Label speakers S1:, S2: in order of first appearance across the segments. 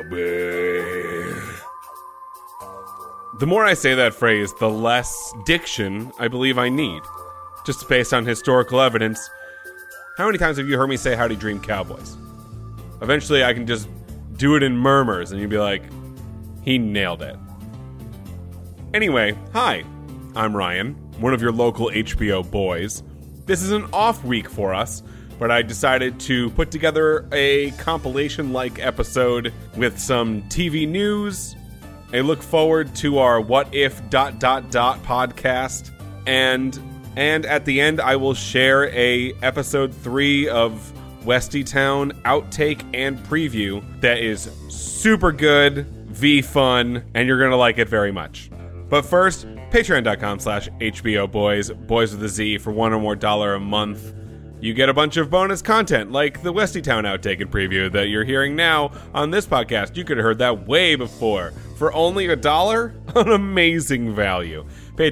S1: Cowboy. The more I say that phrase, the less diction I believe I need. Just based on historical evidence. How many times have you heard me say Howdy Dream Cowboys? Eventually I can just do it in murmurs and you'd be like, he nailed it. Anyway, hi. I'm Ryan, one of your local HBO boys. This is an off week for us, but I decided to put together a compilation-like episode with some TV news, a look forward to our What If... podcast, and at the end I will share a episode 3 of Westy Town outtake and preview that is super good, fun, and you're gonna like it very much. But first, patreon.com/HBO boys, boys with a Z, for $1 or more a month. You get a bunch of bonus content, like the Westy Town outtake and preview that you're hearing now on this podcast. You could have heard that way before. For only $1, an amazing value.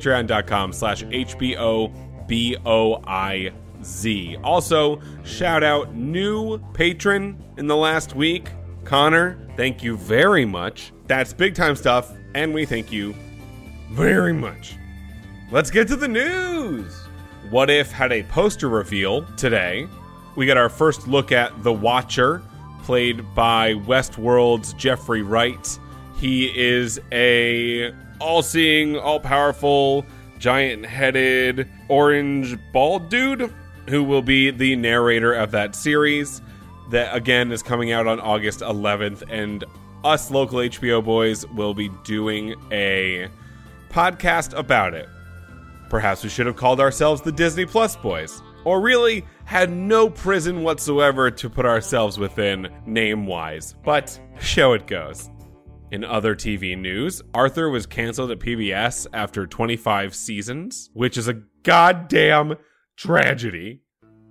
S1: Patreon.com/HBOBOIZ. Also, shout out new patron in the last week, Connor. Thank you very much. That's big time stuff, and we thank you very much. Let's get to the news. What If had a poster reveal today. We got our first look at The Watcher, played by Westworld's Jeffrey Wright. He is a all-seeing, all-powerful, giant-headed, orange bald dude who will be the narrator of that series that, again, is coming out on August 11th, and us local HBO boys will be doing a podcast about it. Perhaps we should have called ourselves the Disney Plus boys, or really had no prison whatsoever to put ourselves within name-wise, but show it goes. In other TV news, Arthur was canceled at PBS after 25 seasons, which is a goddamn tragedy.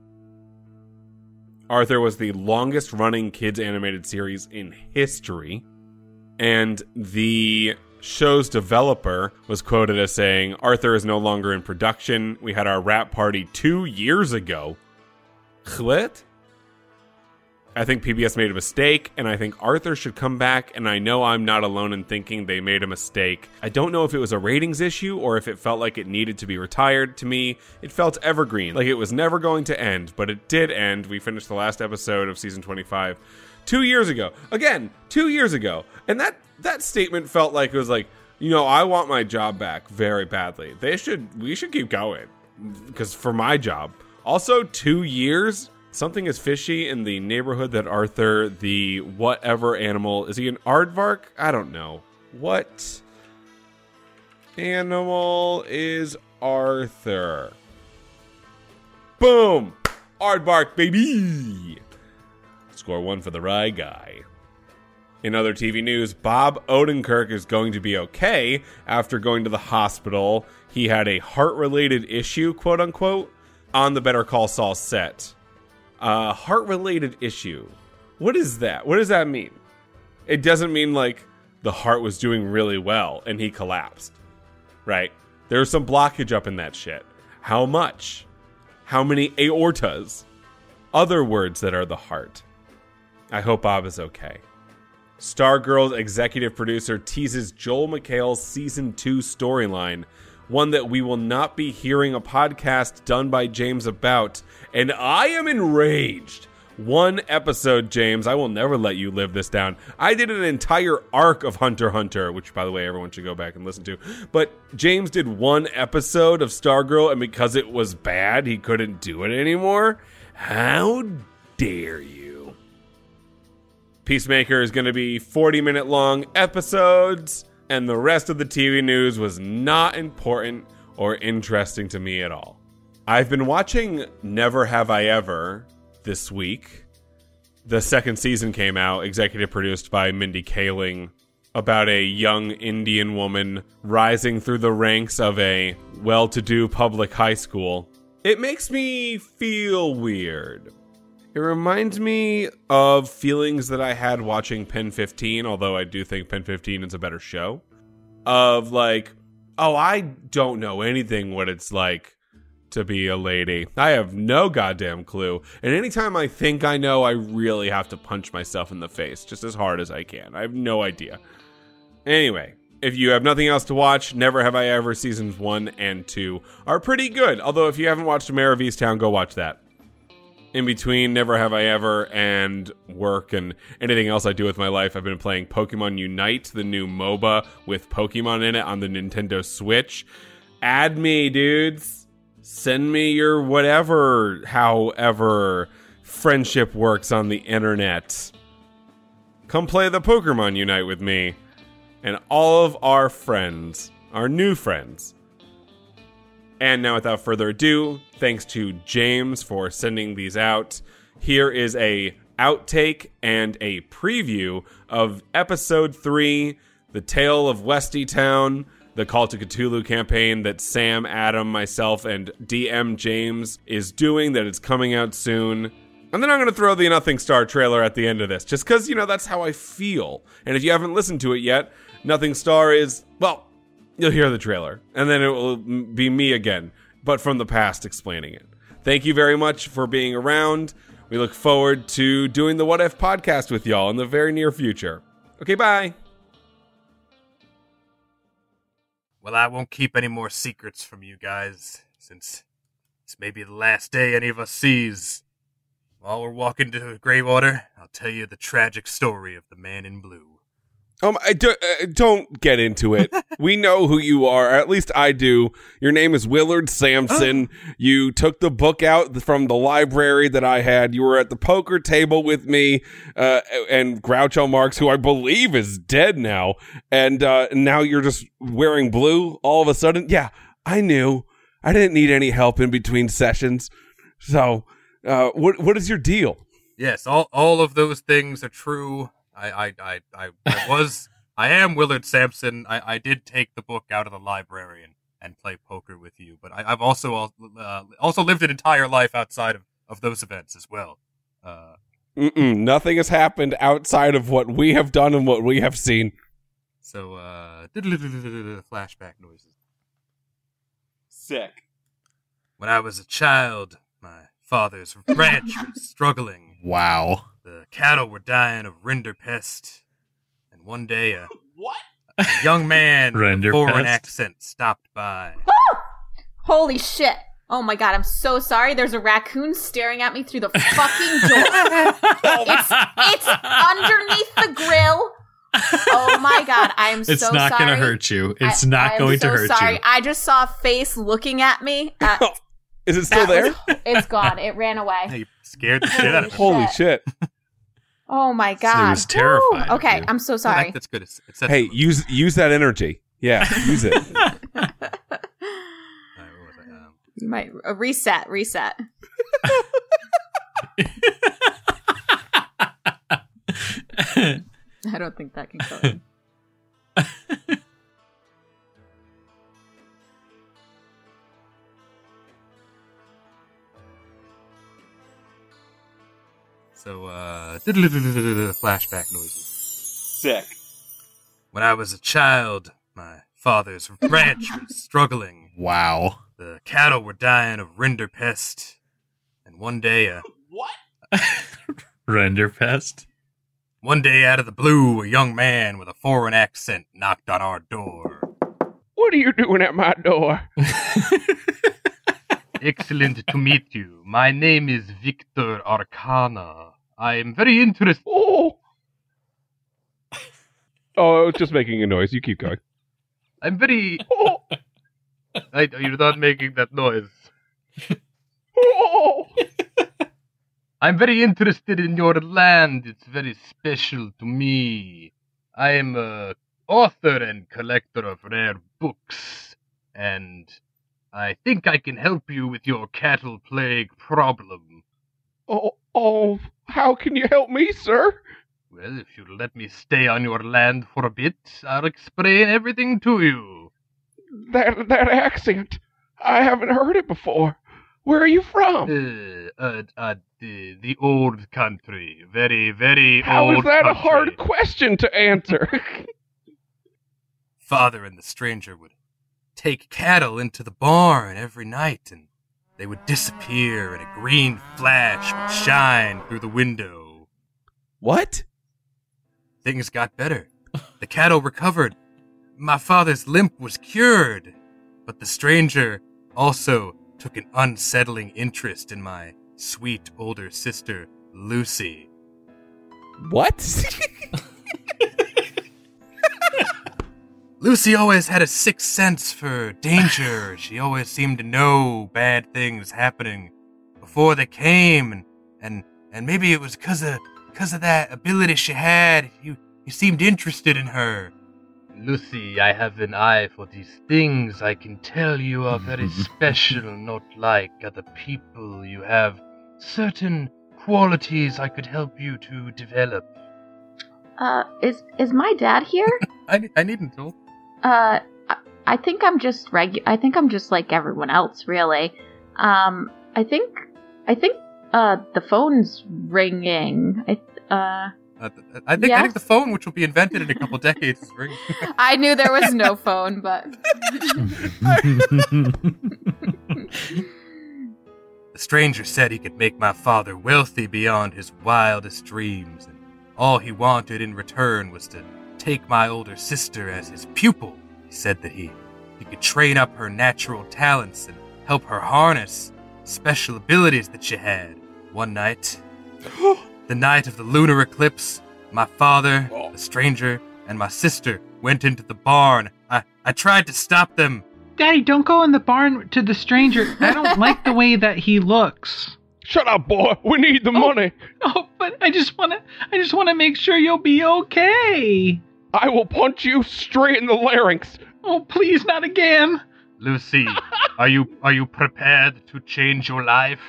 S1: Arthur was the longest-running kids animated series in history, and the show's developer was quoted as saying, "Arthur is no longer in production. We had our wrap party 2 years ago." What? I think PBS made a mistake, and I think Arthur should come back, and I know I'm not alone in thinking they made a mistake. I don't know if it was a ratings issue or if it felt like it needed to be retired. To me, it felt evergreen, like it was never going to end, but it did end. We finished the last episode of season 25 2 years ago. Again, 2 years ago. And that statement felt like it was like, I want my job back very badly. We should keep going, because for my job. Also, 2 years? Something is fishy in the neighborhood that Arthur, the whatever animal, is he an aardvark? I don't know. What animal is Arthur? Boom! Aardvark, baby! Score 1 for the Rye guy. In other TV news, Bob Odenkirk is going to be okay after going to the hospital. He had a heart-related issue, quote-unquote, on the Better Call Saul set. Heart-related issue. What is that? What does that mean? It doesn't mean, like, the heart was doing really well and he collapsed. Right? There's some blockage up in that shit. How much? How many aortas? Other words that are the heart. I hope Bob is okay. Stargirl's executive producer teases Joel McHale's Season 2 storyline, one that we will not be hearing a podcast done by James about, and I am enraged. One episode, James. I will never let you live this down. I did an entire arc of Hunter x Hunter, which, by the way, everyone should go back and listen to. But James did one episode of Stargirl, and because it was bad, he couldn't do it anymore. How dare you? Peacemaker is going to be 40-minute long episodes, and the rest of the TV news was not important or interesting to me at all. I've been watching Never Have I Ever this week. The second season came out, executive produced by Mindy Kaling, about a young Indian woman rising through the ranks of a well-to-do public high school. It makes me feel weird. It reminds me of feelings that I had watching Pen 15, although I do think Pen 15 is a better show. Of like, oh, I don't know anything what it's like to be a lady. I have no goddamn clue. And anytime I think I know, I really have to punch myself in the face just as hard as I can. I have no idea. Anyway, if you have nothing else to watch, Never Have I Ever seasons 1 and 2 are pretty good. Although if you haven't watched Mare of Easttown, go watch that. In between Never Have I Ever and work and anything else I do with my life, I've been playing Pokemon Unite, the new MOBA with Pokemon in it on the Nintendo Switch. Add me, dudes. Send me your whatever, however friendship works on the internet. Come play the Pokemon Unite with me and all of our friends, our new friends. And now, without further ado, thanks to James for sending these out. Here is a outtake and a preview of Episode 3, The Tale of Westy Town, the Call to Cthulhu campaign that Sam, Adam, myself, and DM James is doing, that is coming out soon. And then I'm going to throw the Nothing Star trailer at the end of this, just because, that's how I feel. And if you haven't listened to it yet, Nothing Star is, well, you'll hear the trailer, and then it will be me again, but from the past explaining it. Thank you very much for being around. We look forward to doing the What If podcast with y'all in the very near future. Okay, bye.
S2: Well, I won't keep any more secrets from you guys, since this may be the last day any of us sees. While we're walking to Greywater, I'll tell you the tragic story of the man in blue.
S1: Don't get into it. We know who you are. At least I do. Your name is Willard Sampson. You took the book out from the library that I had. You were at the poker table with me and Groucho Marx, who I believe is dead now. And now you're just wearing blue all of a sudden. Yeah, I knew. I didn't need any help in between sessions. So, what is your deal?
S2: Yes, all of those things are true. I am Willard Sampson. I did take the book out of the library and play poker with you, but I've also lived an entire life outside of those events as well.
S1: Nothing has happened outside of what we have done and what we have seen.
S2: So, flashback noises.
S1: Sick.
S2: When I was a child, my father's ranch was struggling.
S3: Wow.
S2: The cattle were dying of rinderpest, and one day a young man with a foreign accent stopped by.
S4: Holy shit! Oh my god, I'm so sorry. There's a raccoon staring at me through the fucking door. It's underneath the grill. Oh my god, I'm so sorry.
S3: It's not going to hurt you. It's not going to hurt you.
S4: I just saw a face looking at me.
S1: Is it still there?
S4: It's gone. It ran away.
S2: You scared the shit out of me.
S1: Holy shit.
S4: Oh my god.
S3: It was terrifying.
S4: Okay, I'm so sorry.
S2: That's good.
S1: Hey, use that energy. Yeah, use it.
S4: You might reset. I don't think that can go in.
S2: So, flashback noises.
S1: Sick.
S2: When I was a child, my father's ranch was struggling.
S3: Wow.
S2: The cattle were dying of rinderpest, and one day
S3: Renderpest?
S2: One day, out of the blue, a young man with a foreign accent knocked on our door.
S1: What are you doing at my door?
S2: Excellent to meet you. My name is Victor Arcana. I am very interested.
S1: Oh, I was just making a noise. You keep going.
S2: I'm very... You're not making that noise. I'm very interested in your land. It's very special to me. I am an author and collector of rare books, and I think I can help you with your cattle plague problem.
S1: Oh, how can you help me, sir?
S2: Well, if you'll let me stay on your land for a bit, I'll explain everything to you.
S1: That accent, I haven't heard it before. Where are you from?
S2: The old country. Very, very
S1: How
S2: old
S1: is that
S2: country.
S1: a hard question to answer?
S2: Father and the stranger would take cattle into the barn every night and they would disappear and a green flash would shine through the window.
S1: What?
S2: Things got better. The cattle recovered. My father's limp was cured. But the stranger also took an unsettling interest in my sweet older sister, Lucy.
S1: What?
S2: Lucy always had a sixth sense for danger. She always seemed to know bad things happening before they came, and maybe it was because of that ability she had. He seemed interested in her.
S5: Lucy, I have an eye for these things. I can tell you are very special, not like other people. You have certain qualities I could help you to develop.
S4: Is my dad here?
S2: I needn't know.
S4: I think I'm just I think I'm just like everyone else, really. I think the phone's ringing.
S2: I think the phone, which will be invented in a couple decades, is ringing.
S4: I knew there was no phone, but
S2: the stranger said he could make my father wealthy beyond his wildest dreams, and all he wanted in return was to take my older sister as his pupil. He said that he could train up her natural talents and help her harness special abilities that she had. One night, the night of the lunar eclipse, my father, the stranger, and my sister went into the barn. I tried to stop them.
S6: Daddy, don't go in the barn to the stranger. I don't like the way that he looks.
S1: Shut up, boy. We need the money.
S6: Oh, but I just want to make sure you'll be okay.
S1: I will punch you straight in the larynx.
S6: Oh, please, not again.
S5: Lucy, are you prepared to change your life?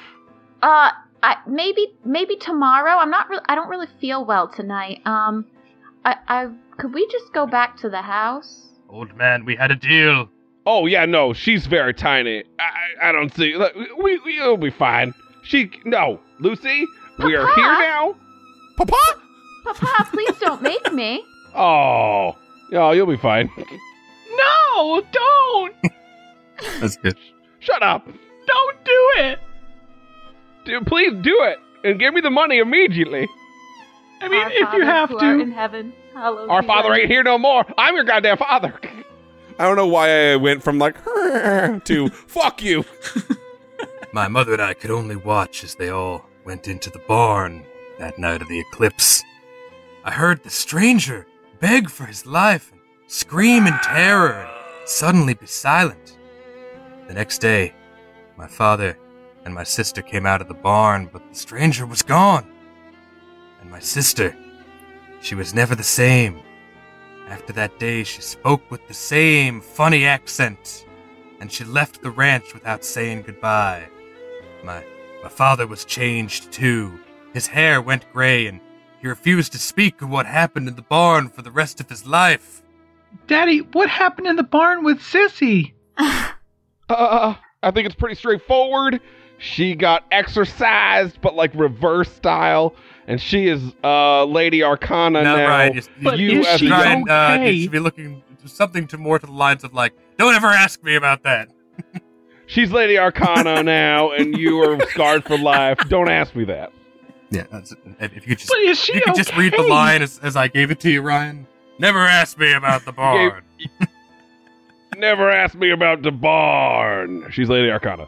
S4: Maybe tomorrow. I don't really feel well tonight. Could we just go back to the house?
S5: Old man, we had a deal.
S1: Oh, yeah, no, she's very tiny. I don't see. We'll be fine. Lucy, we are here now. Papa?
S4: Papa, please don't make me.
S1: Oh, you'll be fine.
S6: No, don't.
S2: That's good.
S1: Shut up.
S6: Don't do it.
S1: Dude, please do it and give me the money immediately.
S6: I mean,
S4: Our
S6: if
S4: Father
S6: you have
S4: who
S6: to.
S4: art in heaven, hallowed
S1: Our
S4: be
S1: father
S4: thy
S1: ain't here no more. I'm your goddamn father. I don't know why I went from like to fuck you.
S2: My mother and I could only watch as they all went into the barn that night of the eclipse. I heard the stranger beg for his life and scream in terror and suddenly be silent. The next day, my father and my sister came out of the barn, but the stranger was gone. And my sister, she was never the same. After that day, she spoke with the same funny accent, and she left the ranch without saying goodbye. My father was changed too. His hair went gray, and he refused to speak of what happened in the barn for the rest of his life.
S6: Daddy, what happened in the barn with Sissy?
S1: I think it's pretty straightforward. She got exorcised, but like reverse style, and she is Lady Arcana now.
S2: Right.
S6: But
S1: you
S6: is
S1: as
S6: she
S1: the
S6: okay?
S1: young,
S2: You should be looking something to more to the lines of like, don't ever ask me about that.
S1: she's Lady Arcana now, and you are scarred for life. Don't ask me that.
S2: Yeah, if you could just,
S6: But is she
S2: you could just read the
S6: okay?
S2: line as I gave it to you, Ryan. Never ask me about the barn.
S1: Never ask me about the barn. She's Lady Arcana.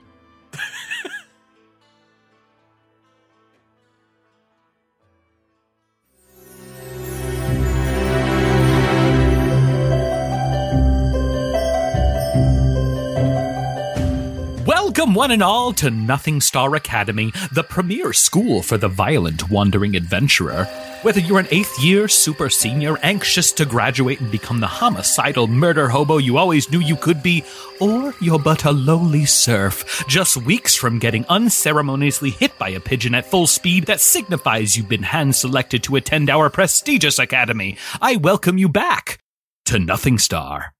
S7: Welcome one and all to Nothing Star Academy, the premier school for the violent wandering adventurer. Whether you're an 8th year super senior anxious to graduate and become the homicidal murder hobo you always knew you could be, or you're but a lowly serf, just weeks from getting unceremoniously hit by a pigeon at full speed that signifies you've been hand-selected to attend our prestigious academy, I welcome you back to Nothing Star.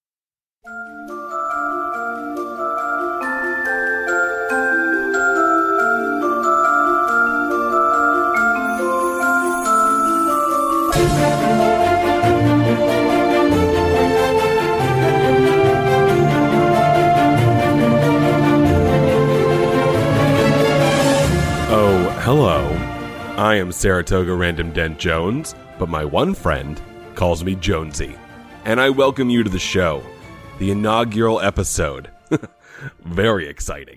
S1: Hello, I am Saratoga Random Dent Jones, but my one friend calls me Jonesy. And I welcome you to the show, the inaugural episode. Very exciting.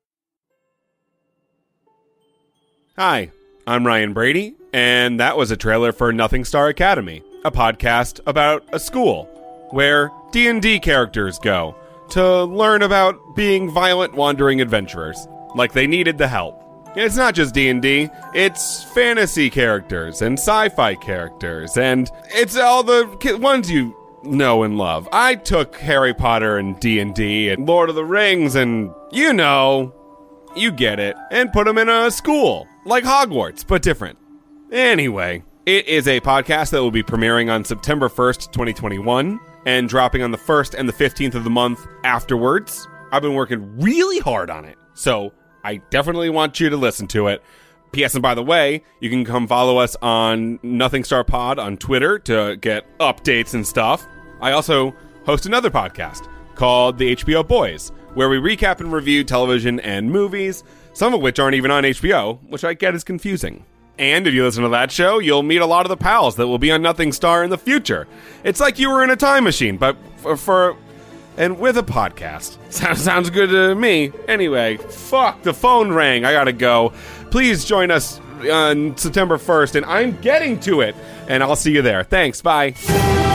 S1: Hi, I'm Ryan Brady, and that was a trailer for Nothing Star Academy, a podcast about a school where D&D characters go to learn about being violent wandering adventurers, like they needed the help. It's not just D&D, it's fantasy characters and sci-fi characters, and it's all the ones you know and love. I took Harry Potter and D&D and Lord of the Rings and, you know, you get it, and put them in a school, like Hogwarts, but different. Anyway, it is a podcast that will be premiering on September 1st, 2021, and dropping on the 1st and the 15th of the month afterwards. I've been working really hard on it, so I definitely want you to listen to it. P.S. and by the way, you can come follow us on Nothing Star Pod on Twitter to get updates and stuff. I also host another podcast called The HBO Boys, where we recap and review television and movies, some of which aren't even on HBO, which I get is confusing. And if you listen to that show, you'll meet a lot of the pals that will be on Nothing Star in the future. It's like you were in a time machine, but and with a podcast. Sounds good to me. Anyway, fuck, the phone rang. I gotta go. Please join us on September 1st, and I'm getting to it. And I'll see you there. Thanks, bye.